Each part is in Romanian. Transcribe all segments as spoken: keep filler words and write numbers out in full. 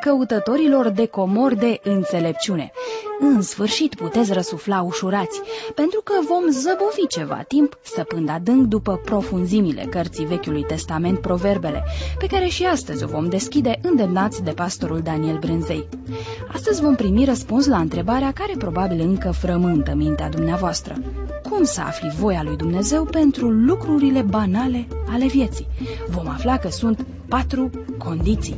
căutătorilor de comori de înțelepciune. În sfârșit puteți răsufla ușurați, pentru că vom zăbovi ceva timp, săpând adânc după profunzimile cărții Vechiului Testament, Proverbele, pe care și astăzi o vom deschide îndemnați de pastorul Daniel Brânzei. Astăzi vom primi răspuns la întrebarea care probabil încă frământă mintea dumneavoastră. Cum să afli voia lui Dumnezeu pentru lucrurile banale ale vieții? Vom afla că sunt patru condiții.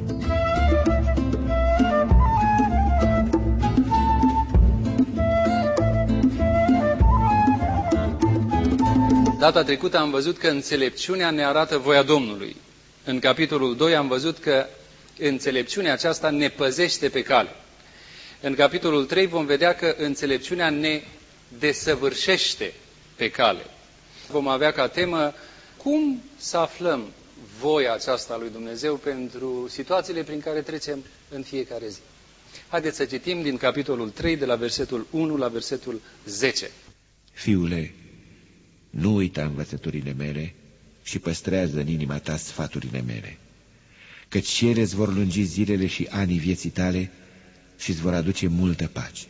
Data trecută am văzut că înțelepciunea ne arată voia Domnului. În capitolul doi am văzut că înțelepciunea aceasta ne păzește pe cale. În capitolul trei vom vedea că înțelepciunea ne desăvârșește pe cale. Vom avea ca temă cum să aflăm voia aceasta lui Dumnezeu pentru situațiile prin care trecem în fiecare zi. Haideți să citim din capitolul trei, de la versetul unu la versetul zece. Fiule, nu uita învățăturile mele și păstrează în inima ta sfaturile mele, căci și ele îți vor lungi zilele și anii vieții tale și îți vor aduce multă pace.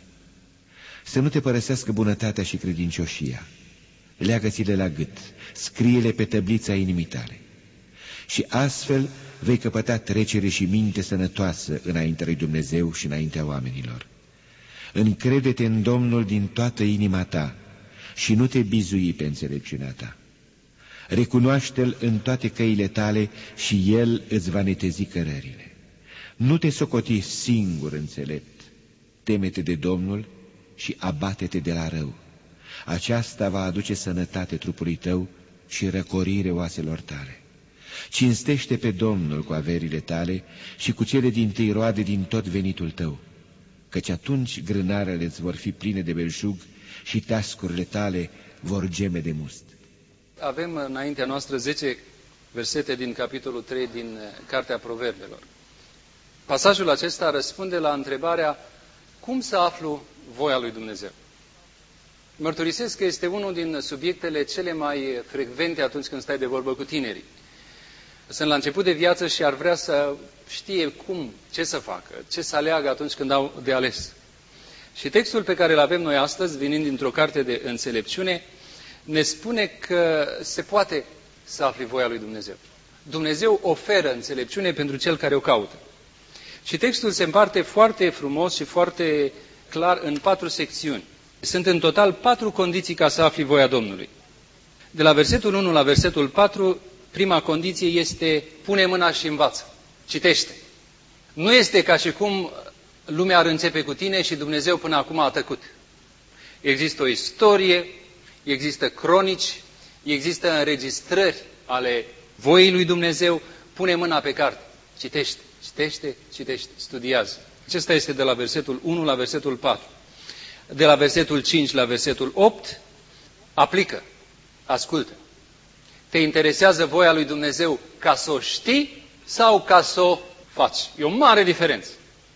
Să nu te părăsească bunătatea și credincioșia. Leagă-ți-le la gât, scrie-le pe tăblița inimii tale. Și astfel vei căpăta trecere și minte sănătoasă înaintea lui Dumnezeu și înaintea oamenilor. Încrede-te în Domnul din toată inima ta și nu te bizui pe înțelepciunea ta. Recunoaște-L în toate căile tale și El îți va netezi cărările. Nu te socoti singur înțelept, teme-te de Domnul și abate-te de la rău. Aceasta va aduce sănătate trupului tău și răcorire oaselor tale. Cinstește pe Domnul cu averile tale și cu cele dintâi roade din tot venitul tău, căci atunci grânarele îți vor fi pline de belșug și teascurile tale vor geme de must. Avem înaintea noastră zece versete din capitolul trei din Cartea Proverbelor. Pasajul acesta răspunde la întrebarea cum să aflu voia lui Dumnezeu. Mărturisesc că este unul din subiectele cele mai frecvente atunci când stai de vorbă cu tinerii. Sunt la început de viață și ar vrea să știe cum, ce să facă, ce să aleagă atunci când au de ales. Și textul pe care îl avem noi astăzi, venind dintr-o carte de înțelepciune, ne spune că se poate să afli voia lui Dumnezeu. Dumnezeu oferă înțelepciune pentru cel care o caută. Și textul se împarte foarte frumos și foarte clar în patru secțiuni. Sunt în total patru condiții ca să afli voia Domnului. De la versetul unu la versetul patru, prima condiție este pune mâna și învață. Citește. Nu este ca și cum lumea ar începe cu tine și Dumnezeu până acum a tăcut. Există o istorie, există cronici, există înregistrări ale voii lui Dumnezeu. Pune mâna pe carte. Citește, citește, citește, studiază. Acesta este de la versetul unu la versetul patru. De la versetul cinci la versetul opt, aplică, ascultă. Te interesează voia lui Dumnezeu ca să o știi sau ca să o faci? E o mare diferență.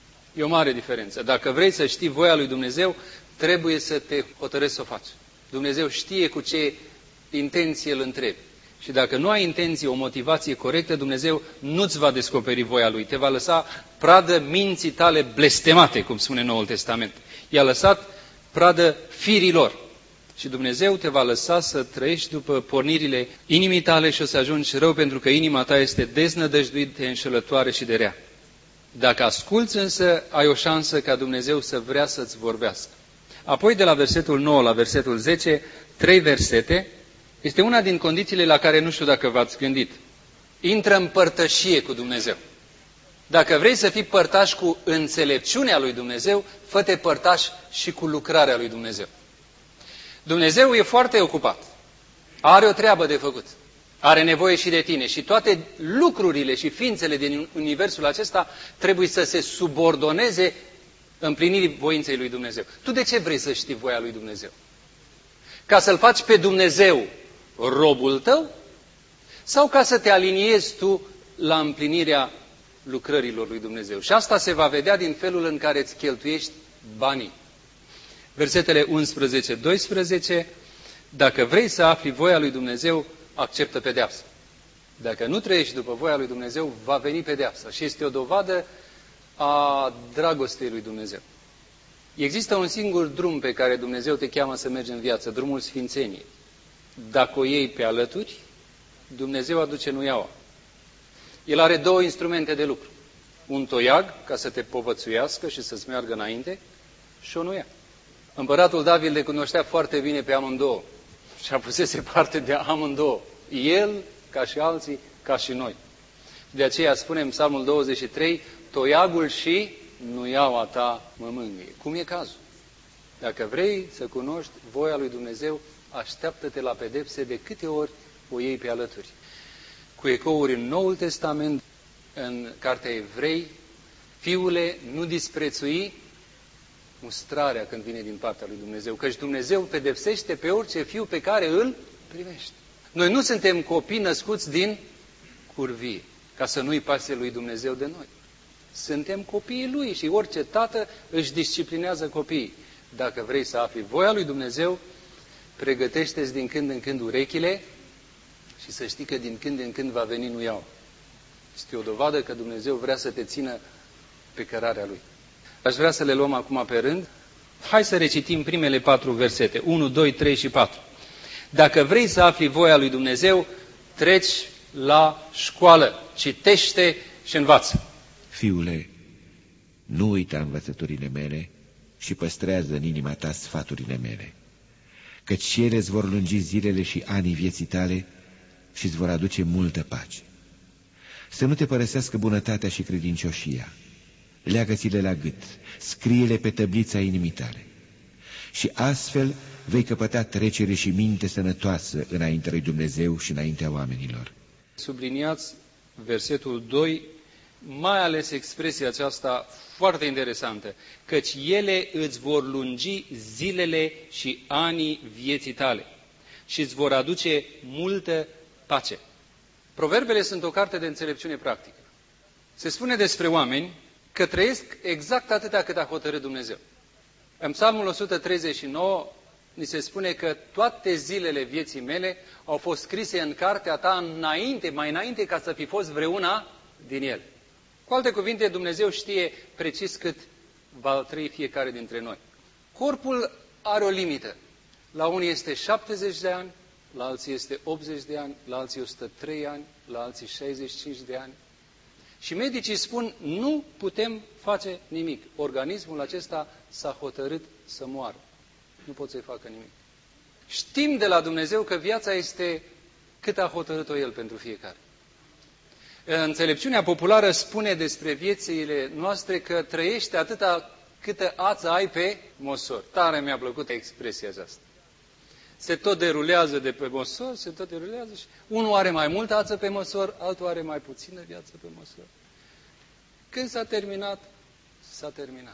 E o mare diferență. Dacă vrei să știi voia lui Dumnezeu, trebuie să te hotărăști să o faci. Dumnezeu știe cu ce intenție îl întrebi. Și dacă nu ai intenție, o motivație corectă, Dumnezeu nu-ți va descoperi voia Lui. Te va lăsa pradă minții tale blestemate, cum spune Noul Testament. I-a lăsat pradă firilor. Și Dumnezeu te va lăsa să trăiești după pornirile inimii tale și o să ajungi rău, pentru că inima ta este deznădăjduită, înșelătoare și de rea. Dacă asculți însă, ai o șansă ca Dumnezeu să vrea să-ți vorbească. Apoi, de la versetul nouă la versetul zece, trei versete, este una din condițiile la care nu știu dacă v-ați gândit. Intră în părtășie cu Dumnezeu. Dacă vrei să fii părtaș cu înțelepciunea lui Dumnezeu, fă-te părtaș și cu lucrarea lui Dumnezeu. Dumnezeu e foarte ocupat. Are o treabă de făcut. Are nevoie și de tine. Și toate lucrurile și ființele din universul acesta trebuie să se subordoneze împlinirii voinței lui Dumnezeu. Tu de ce vrei să știi voia lui Dumnezeu? Ca să-L faci pe Dumnezeu robul tău? Sau ca să te aliniezi tu la împlinirea lucrărilor lui Dumnezeu? Și asta se va vedea din felul în care îți cheltuiești banii. Versetele unsprezece doisprezece, dacă vrei să afli voia lui Dumnezeu, acceptă pedeapsa. Dacă nu trăiești după voia lui Dumnezeu, va veni pedeapsa. Și este o dovadă a dragostei lui Dumnezeu. Există un singur drum pe care Dumnezeu te cheamă să mergi în viață, drumul sfințeniei. Dacă o iei pe alături, Dumnezeu aduce nuiaua. El are două instrumente de lucru. Un toiag, ca să te povățuiască și să-ți meargă înainte, și o nuia. Împăratul David le cunoștea foarte bine pe amândouă și a pusese parte de amândouă. El, ca și alții, ca și noi. De aceea spune în Psalmul douăzeci și trei, toiagul și nuiaua ta mă mângâie. Cum e cazul? Dacă vrei să cunoști voia lui Dumnezeu, așteaptă-te la pedepse de câte ori o iei pe alături. Cu ecouri în Noul Testament, în Cartea Evrei, fiule, nu disprețui mustrarea când vine din partea lui Dumnezeu, căci Dumnezeu pedepsește pe orice fiu pe care îl primește. Noi nu suntem copii născuți din curvie, ca să nu-i pase lui Dumnezeu de noi. Suntem copiii lui și orice tată își disciplinează copiii. Dacă vrei să afli voia lui Dumnezeu, pregătește-ți din când în când urechile și să știi că din când în când va veni nuiaua. Este o dovadă că Dumnezeu vrea să te țină pe cărarea Lui. Aș vrea să le luăm acum pe rând. Hai să recitim primele patru versete. unu, doi, trei și patru. Dacă vrei să afli voia lui Dumnezeu, treci la școală, citește și învață. Fiule, nu uita învățăturile mele și păstrează în inima ta sfaturile mele, căci ele îți vor lungi zilele și anii vieții tale și îți vor aduce multă pace. Să nu te părăsească bunătatea și credincioșia. Leagă-ți-le la gât, scrie-le pe tăblița inimii tale. Și astfel vei căpăta trecere și minte sănătoasă înaintea lui Dumnezeu și înaintea oamenilor. Subliniați versetul doi, mai ales expresia aceasta foarte interesantă, căci ele îți vor lungi zilele și anii vieții tale și îți vor aduce multă pace. Proverbele sunt o carte de înțelepciune practică. Se spune despre oameni că trăiesc exact atâta cât a hotărât Dumnezeu. În Psalmul o sută treizeci și nouă ni se spune că toate zilele vieții mele au fost scrise în cartea ta înainte, mai înainte ca să fi fost vreuna din ele. Cu alte cuvinte, Dumnezeu știe precis cât va trăi fiecare dintre noi. Corpul are o limită. La unii este șaptezeci de ani, la alții este optzeci de ani, la alții o sută trei ani, la alții șaizeci și cinci de ani. Și medicii spun, nu putem face nimic. Organismul acesta s-a hotărât să moară. Nu pot să-i facă nimic. Știm de la Dumnezeu că viața este cât a hotărât-o El pentru fiecare. Înțelepciunea populară spune despre viețile noastre că trăiește atâta câtă ață ai pe mosor. Tare mi-a plăcut expresia aceasta. Se tot derulează de pe măsor, se tot derulează și unul are mai multă ață pe măsor, altul are mai puțină viață pe măsor. Când s-a terminat, s-a terminat.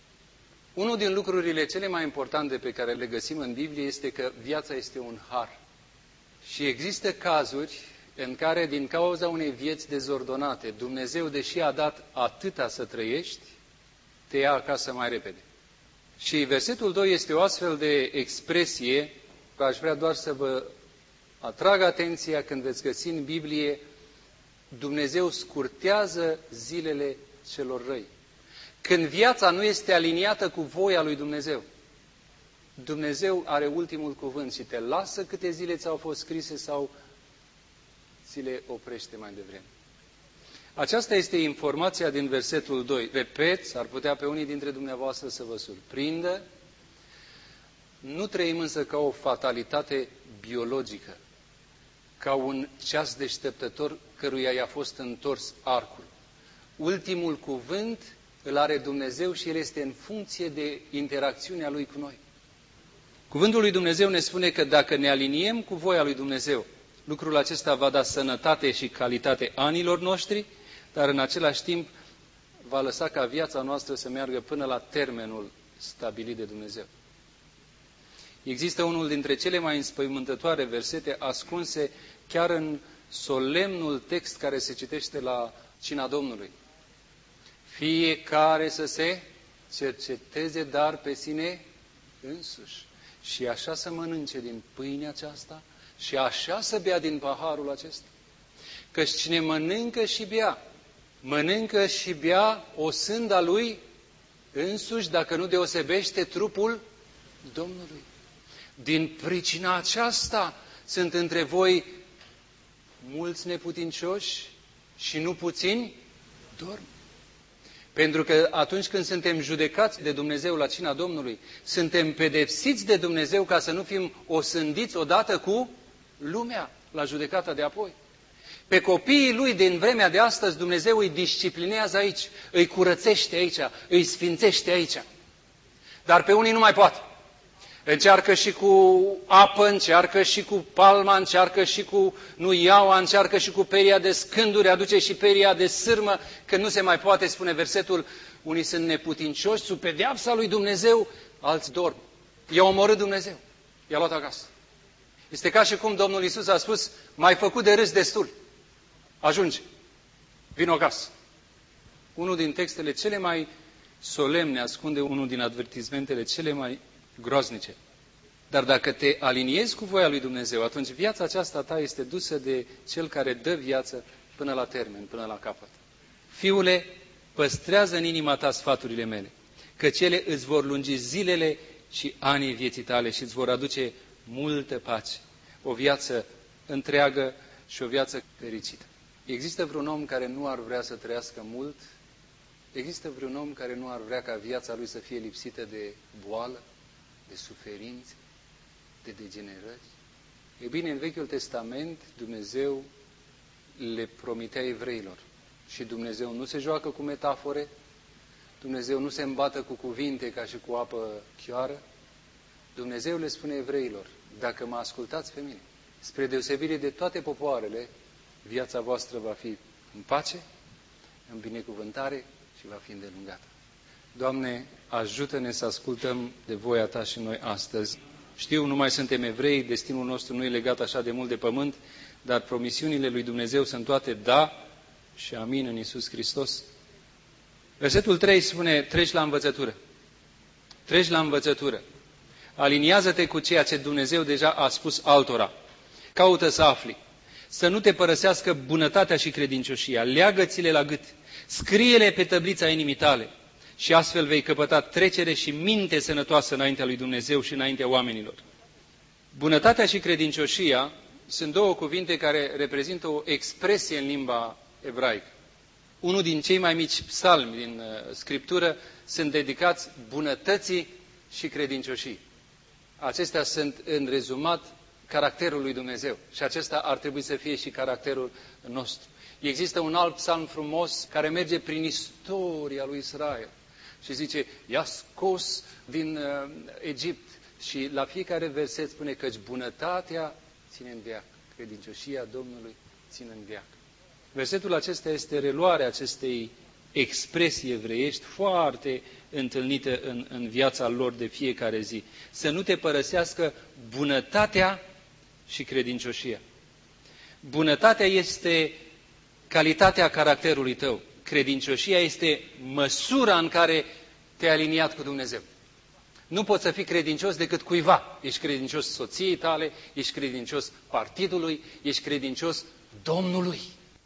Unul din lucrurile cele mai importante pe care le găsim în Biblie este că viața este un har. Și există cazuri în care, din cauza unei vieți dezordonate, Dumnezeu, deși a dat atâta să trăiești, te ia acasă mai repede. Și versetul doi este o astfel de expresie, că aș vrea doar să vă atrag atenția când veți găsi în Biblie, Dumnezeu scurtează zilele celor răi. Când viața nu este aliniată cu voia lui Dumnezeu, Dumnezeu are ultimul cuvânt și te lasă câte zile ți-au fost scrise sau ți le oprește mai devreme. Aceasta este informația din versetul doi. Repet, s-ar putea pe unii dintre dumneavoastră să vă surprindă. Nu trăim însă ca o fatalitate biologică, ca un ceas deșteptător căruia i-a fost întors arcul. Ultimul cuvânt îl are Dumnezeu și el este în funcție de interacțiunea Lui cu noi. Cuvântul lui Dumnezeu ne spune că dacă ne aliniem cu voia lui Dumnezeu, lucrul acesta va da sănătate și calitate anilor noștri, dar în același timp va lăsa ca viața noastră să meargă până la termenul stabilit de Dumnezeu. Există unul dintre cele mai înspăimântătoare versete ascunse chiar în solemnul text care se citește la Cina Domnului. Fiecare să se cerceteze dar pe sine însuși și așa să mănânce din pâinea aceasta și așa să bea din paharul acesta. Căci cine mănâncă și bea mănâncă și bea o sânda lui însuși, dacă nu deosebește trupul Domnului. Din pricina aceasta sunt între voi mulți neputincioși și nu puțini dorm. Pentru că atunci când suntem judecați de Dumnezeu la cina Domnului, suntem pedepsiți de Dumnezeu ca să nu fim osândiți odată cu lumea la judecata de apoi. Pe copiii lui din vremea de astăzi Dumnezeu îi disciplinează aici, îi curățește aici, îi sfințește aici. Dar pe unii nu mai poate. Încearcă și cu apă, încearcă și cu palma, încearcă și cu nuiaua, încearcă și cu peria de scânduri, aduce și peria de sârmă, că nu se mai poate, spune versetul, unii sunt neputincioși sub pedeapsa lui Dumnezeu, alți dorm. I-a omorât Dumnezeu, i-a luat acasă. Este ca și cum Domnul Iisus a spus, m-ai făcut de râs destul, ajunge, vino acasă. Unul din textele cele mai solemne ascunde unul din avertismentele cele mai groaznice. Dar dacă te aliniezi cu voia lui Dumnezeu, atunci viața aceasta ta este dusă de Cel care dă viață până la termen, până la capăt. Fiule, păstrează în inima ta sfaturile mele, că cele îți vor lungi zilele și anii vieții tale și îți vor aduce multă pace, o viață întreagă și o viață fericită. Există vreun om care nu ar vrea să trăiască mult? Există vreun om care nu ar vrea ca viața lui să fie lipsită de boală, de suferințe, de degenerări? E bine, în Vechiul Testament Dumnezeu le promitea evreilor și Dumnezeu nu se joacă cu metafore, Dumnezeu nu se îmbată cu cuvinte ca și cu apă chioară. Dumnezeu le spune evreilor, dacă mă ascultați pe mine, spre deosebire de toate popoarele, viața voastră va fi în pace, în binecuvântare și va fi îndelungată. Doamne, ajută-ne să ascultăm de voia Ta și noi astăzi. Știu, nu mai suntem evrei, destinul nostru nu e legat așa de mult de pământ, dar promisiunile lui Dumnezeu sunt toate da și amin în Iisus Hristos. Versetul trei spune, treci la învățătură. Treci la învățătură. Aliniază-te cu ceea ce Dumnezeu deja a spus altora. Caută să afli. Să nu te părăsească bunătatea și credincioșia. Leagă-ți-le la gât. Scrie-le pe tăblița inimii tale. Și astfel vei căpăta trecere și minte sănătoasă înaintea lui Dumnezeu și înaintea oamenilor. Bunătatea și credincioșia sunt două cuvinte care reprezintă o expresie în limba ebraică. Unul din cei mai mici psalmi din uh, Scriptură sunt dedicați bunătății și credincioșii. Acestea sunt, în rezumat, caracterul lui Dumnezeu. Și acesta ar trebui să fie și caracterul nostru. Există un alt psalm frumos care merge prin istoria lui Israel și zice, i-a scos din uh, Egipt și la fiecare verset spune căci bunătatea ține în veac, credincioșia Domnului ține în veac. Versetul acesta este reluarea acestei expresii evreiești foarte întâlnite în, în viața lor de fiecare zi. Să nu te părăsească bunătatea și credincioșia. Bunătatea este calitatea caracterului tău. Credincioșia este măsura în care te-ai aliniat cu Dumnezeu. Nu poți să fii credincios decât cuiva. Ești credincios soției tale, ești credincios partidului, ești credincios Domnului.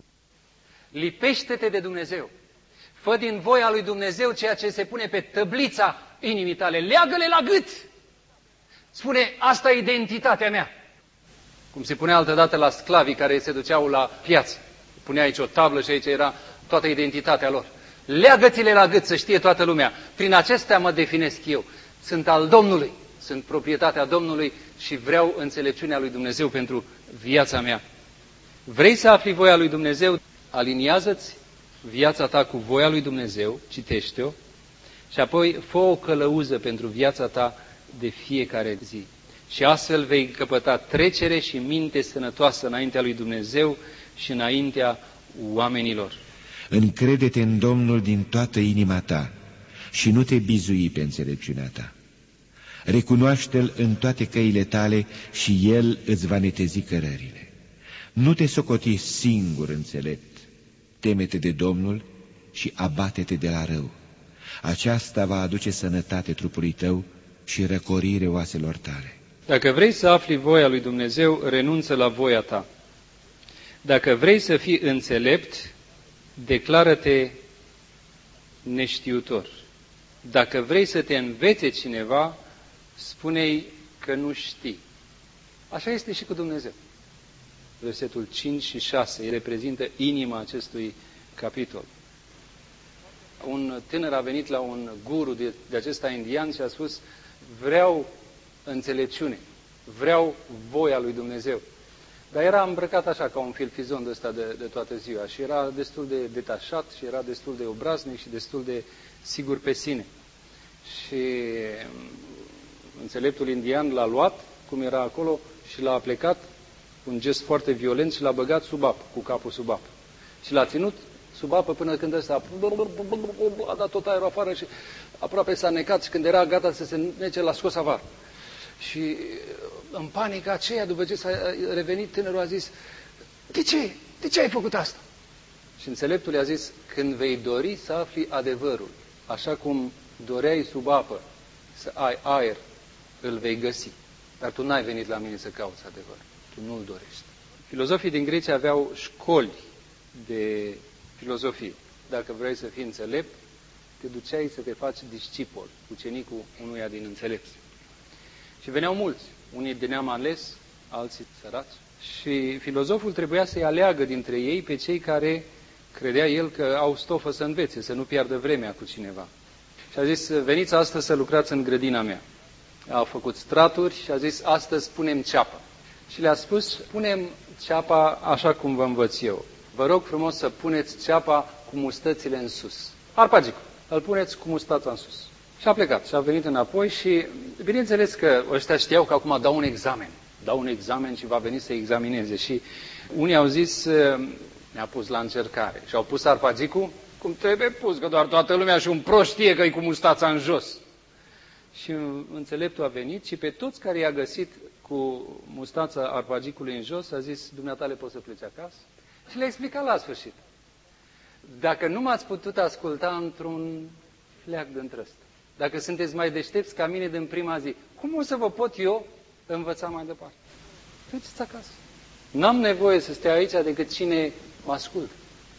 Lipește-te de Dumnezeu. Fă din voia lui Dumnezeu ceea ce se pune pe tăblița inimii tale. Leagă-le la gât. Spune, asta e identitatea mea. Cum se punea altădată la sclavii care se duceau la piață. Punea aici o tablă și aici era toată identitatea lor. Leagă-ți-le la gât să știe toată lumea. Prin acestea mă definesc eu. Sunt al Domnului. Sunt proprietatea Domnului și vreau înțelepciunea lui Dumnezeu pentru viața mea. Vrei să afli voia lui Dumnezeu? Aliniază-ți viața ta cu voia lui Dumnezeu, citește-o, și apoi fă o călăuză pentru viața ta de fiecare zi. Și astfel vei căpăta trecere și minte sănătoasă înaintea lui Dumnezeu și înaintea oamenilor. Încrede-te în Domnul din toată inima ta și nu te bizui pe înțelepciunea ta. Recunoaște-L în toate căile tale și El îți va netezi cărările. Nu te socoti singur înțelept. Teme-te de Domnul și abate-te de la rău. Aceasta va aduce sănătate trupului tău și răcorire oaselor tale. Dacă vrei să afli voia lui Dumnezeu, renunță la voia ta. Dacă vrei să fii înțelept, declară-te neștiutor. Dacă vrei să te învețe cineva, spune-i că nu știi. Așa este și cu Dumnezeu. Versetul cinci și șase reprezintă inima acestui capitol. Un tânăr a venit la un guru de, de acesta indian și a spus: vreau înțelepciune, vreau voia lui Dumnezeu. Dar era îmbrăcat așa, ca un filfizon de ăsta de, de toată ziua și era destul de detașat și era destul de obraznic și destul de sigur pe sine. Și înțeleptul indian l-a luat, cum era acolo, și l-a plecat cu un gest foarte violent și l-a băgat sub apă, cu capul sub apă. Și l-a ținut sub apă până când ăsta a dat tot aerul afară și aproape s-a necat și când era gata să se nece, l-a scos afară. Și în panica aceea, după ce s-a revenit, tânărul a zis: De ce? De ce ai făcut asta? Și înțeleptul i-a zis: când vei dori să afli adevărul, așa cum doreai sub apă să ai aer, îl vei găsi. Dar tu n-ai venit la mine să cauți adevărul. Tu nu-l dorești. Filozofii din Grecia aveau școli de filozofie. Dacă vrei să fii înțelept, te duceai să te faci discipol, ucenicul unuia din înțelepți. Și veneau mulți, unii de neam ales, alții săraci. Și filozoful trebuia să-i aleagă dintre ei pe cei care credea el că au stofă să învețe, să nu piardă vremea cu cineva. Și a zis: veniți astăzi să lucrați în grădina mea. Au făcut straturi și a zis: astăzi punem ceapă. Și le-a spus: punem ceapa așa cum vă învăț eu. Vă rog frumos să puneți ceapa cu mustățile în sus. Arpagicul, îl puneți cu mustața în sus. Și a plecat și a venit înapoi și bineînțeles că ăștia știau că acum dau un examen. Dau un examen și va veni să examineze. Și unii au zis: ne-a pus la încercare. Și au pus arpagicul cum trebuie pus, că doar toată lumea și un prost știe că e cu mustața în jos. Și înțeleptul a venit și pe toți care i-a găsit cu mustața arpagicului în jos a zis: dumneatale poți să pleci acasă? Și le-a explicat la sfârșit: dacă nu m-ați putut asculta într-un fleac de întrăst, dacă sunteți mai deștepți ca mine din prima zi, cum o să vă pot eu învăța mai departe? Pleceți acasă. N-am nevoie să stea aici decât cine mă ascultă.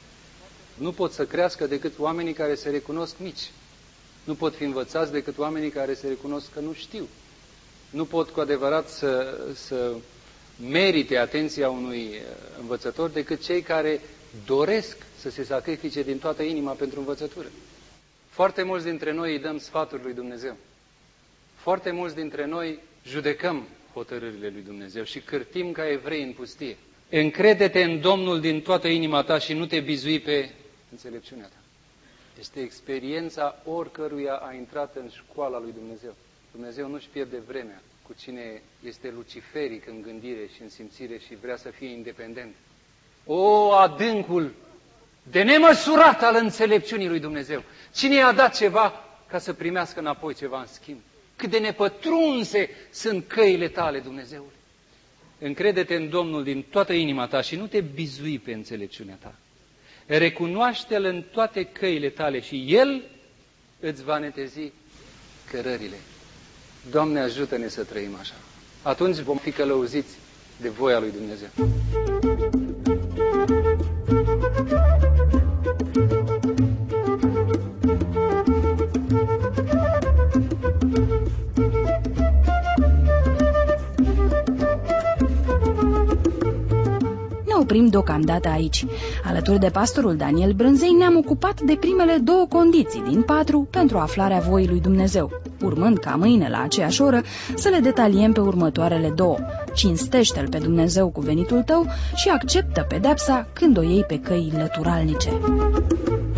Nu pot să crească decât oamenii care se recunosc mici. Nu pot fi învățați decât oamenii care se recunosc că nu știu. Nu pot cu adevărat să, să merite atenția unui învățător decât cei care doresc să se sacrifice din toată inima pentru învățătură. Foarte mulți dintre noi îi dăm sfaturi lui Dumnezeu. Foarte mulți dintre noi judecăm hotărârile lui Dumnezeu și cârtim ca evrei în pustie. Încrede-te în Domnul din toată inima ta și nu te bizui pe înțelepciunea ta. Este experiența oricăruia a intrat în școala lui Dumnezeu. Dumnezeu nu-și pierde vremea cu cine este luciferic în gândire și în simțire și vrea să fie independent. O, adâncul de nemăsurat al înțelepciunii lui Dumnezeu! Cine i-a dat ceva ca să primească înapoi ceva în schimb? Cât de nepătrunse sunt căile tale, Dumnezeule! Încrede-te în Domnul din toată inima ta și nu te bizui pe înțelepciunea ta. Recunoaște-L în toate căile tale și El îți va netezi cărările. Doamne, ajută-ne să trăim așa. Atunci vom fi călăuziți de voia lui Dumnezeu. Oprim deocamdată aici. Alături de pastorul Daniel Brânzei ne-am ocupat de primele două condiții din patru pentru aflarea voii lui Dumnezeu, urmând ca mâine la aceeași oră să le detaliem pe următoarele două. Cinstește-L pe Dumnezeu cu venitul tău și acceptă pedepsa când o iei pe căi lăturalnice.